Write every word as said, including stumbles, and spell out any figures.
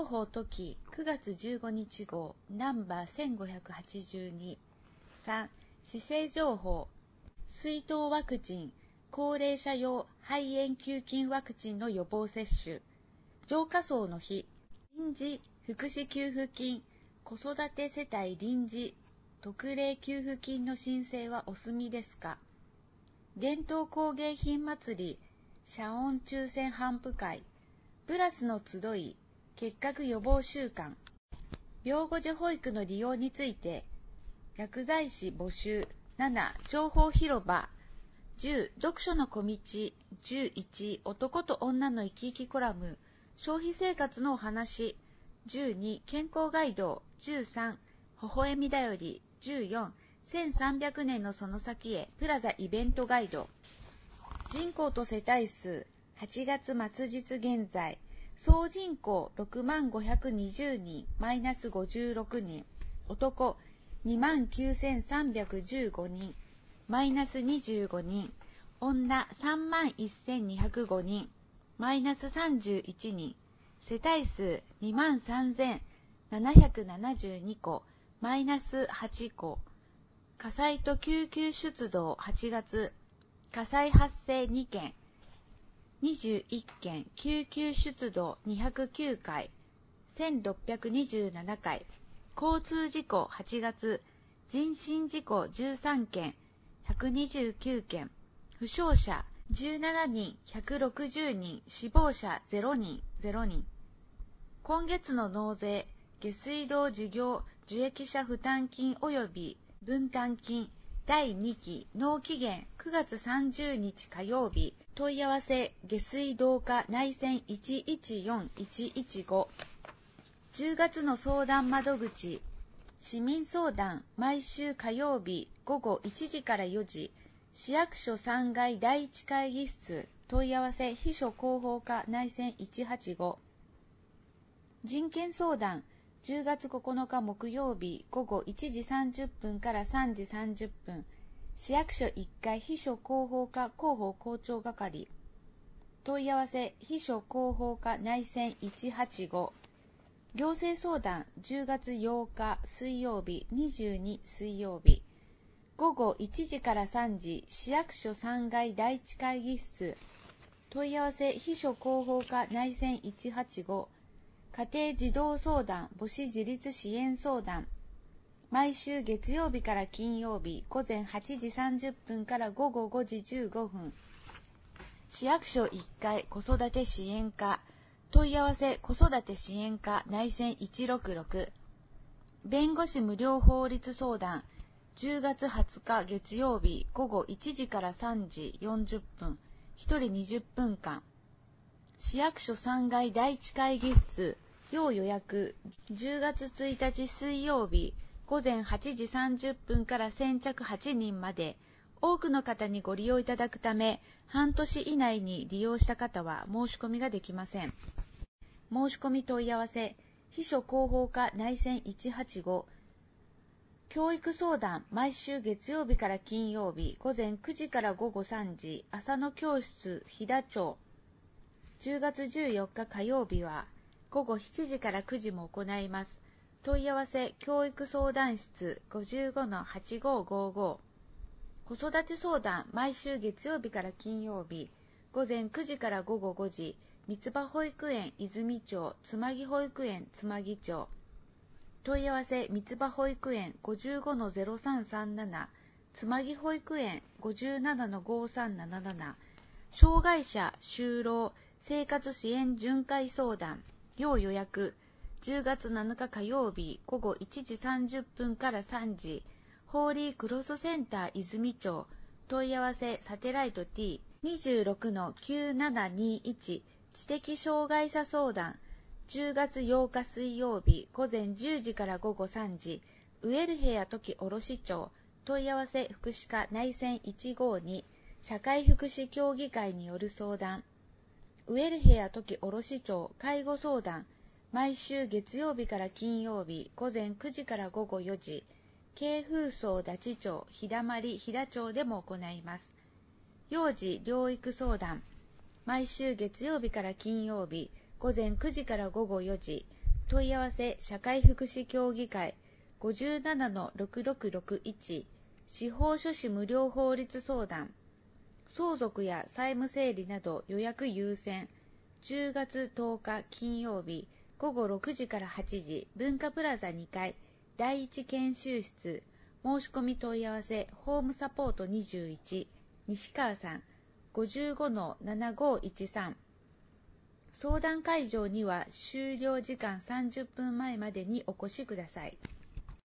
情報時くがつじゅうごにち号ナンバーせんごひゃくはちじゅうに。さん. 施政情報。水痘ワクチン、高齢者用肺炎球菌ワクチンの予防接種。浄化槽の日。臨時福祉給付金、子育て世帯臨時特例給付金の申請はお済みですか。伝統工芸品祭り、謝恩抽選頒布会。ブラスの集い、結核予防週間。病後児保育の利用について、薬剤師募集。なな. 情報広場。じゅう. 読書の小道。じゅういち. 男と女の生き生きコラム。消費生活のお話。じゅうに. 健康ガイド。じゅうさん. 微笑みだより。じゅうよん. せんさんびゃくねんのその先へプラザイベントガイド。人口と世帯数。はちがつ末日現在。総人口ろくまんごひゃくにじゅうにん、マイナスごじゅうろくにん。男にまんきゅうせんさんびゃくじゅうごにん、マイナスにじゅうごにん。女さんまんせんにひゃくごにん、マイナスさんじゅういちにん。世帯数にまんさんぜんななひゃくななじゅうにこ、マイナスはちこ。火災と救急出動はちがつ。火災発生にけん。にじゅういっけん、救急出動にひゃくきゅうかい、せんろっぴゃくにじゅうななかい。交通事故はちがつ。人身事故じゅうさんけん、ひゃくにじゅうきゅうけん。負傷者じゅうななにん、ひゃくろくじゅうにん。死亡者ゼロにん、ゼロにん。今月の納税、下水道事業受益者負担金及び分担金だいにき納期限くがつさんじゅうにち火曜日。問い合わせ下水道課内線いちいちよんいちいちご。じゅうがつの相談窓口。市民相談毎週火曜日ごごいちじからよじ。市役所さんがいだいいち会議室。問い合わせ秘書広報課内線いちはちご。人権相談じゅうがつここのか木曜日ごごいちじさんじゅっぷんからさんじさんじゅっぷん。市役所いっかい秘書広報課広報校長係。問い合わせ秘書広報課内線いちはちご。行政相談じゅうがつようか水曜日にじゅうに水曜日ごごいちじからさんじ。市役所さんがいだいいち会議室。問い合わせ秘書広報課内線いちはちご。家庭児童相談母子自立支援相談毎週月曜日から金曜日ごぜんはちじさんじゅっぷんからごごごじじゅうごふん。市役所いっかい子育て支援課。問い合わせ子育て支援課内線いちろくろく。弁護士無料法律相談じゅうがつはつか月曜日ごごいちじからさんじよんじゅっぷん。ひとりにじゅっぷんかん。市役所さんがいだいいち会議室。要予約じゅうがつついたち水曜日ごぜんはちじさんじゅっぷんから先着はちにんまで。多くの方にご利用いただくため、半年以内に利用した方は申し込みができません。申し込み問い合わせ、秘書広報課内線いちはちご。教育相談毎週月曜日から金曜日ごぜんくじからごごさんじ。朝の教室飛騨町。じゅうがつじゅうよっか火曜日はごごしちじからくじも行います。問い合わせ教育相談室 ごじゅうごのはちごごご。子育て相談毎週月曜日から金曜日ごぜんくじからごごごじ。三つ葉保育園泉町つまぎ保育園つまぎ町。問い合わせ三つ葉保育園 ごじゅうごのゼロさんさんなな。つまぎ保育園 ごじゅうななのごさんなななな。障害者就労生活支援巡回相談要予約じゅうがつなのか火曜日ごごいちじさんじゅっぷんからさんじ。ホーリークロスセンター泉町。問い合わせサテライト ティーにじゅうろくのきゅうななにいち。知的障害者相談じゅうがつようか水曜日ごぜんじゅうじからごごさんじ。ウエルヘア時卸町。問い合わせ福祉課内線いちごに。社会福祉協議会による相談ウエルヘア時卸町介護相談毎週月曜日から金曜日ごぜんくじからごごよじ。京風荘立ち町日だまり日田町でも行います。幼児療育相談毎週月曜日から金曜日ごぜんくじからごごよじ。 問い合わせ社会福祉協議会 ごじゅうななのろくろくろくいち 司法書士無料法律相談相続や債務整理など予約優先じゅうがつとおか金曜日ごごろくじからはちじ文化プラザにかいだいいち研修室申し込み問い合わせホームサポートにじゅういち西川さん ごじゅうごのななごいちさん 相談会場には終了時間さんじゅっぷんまえまでにお越しください。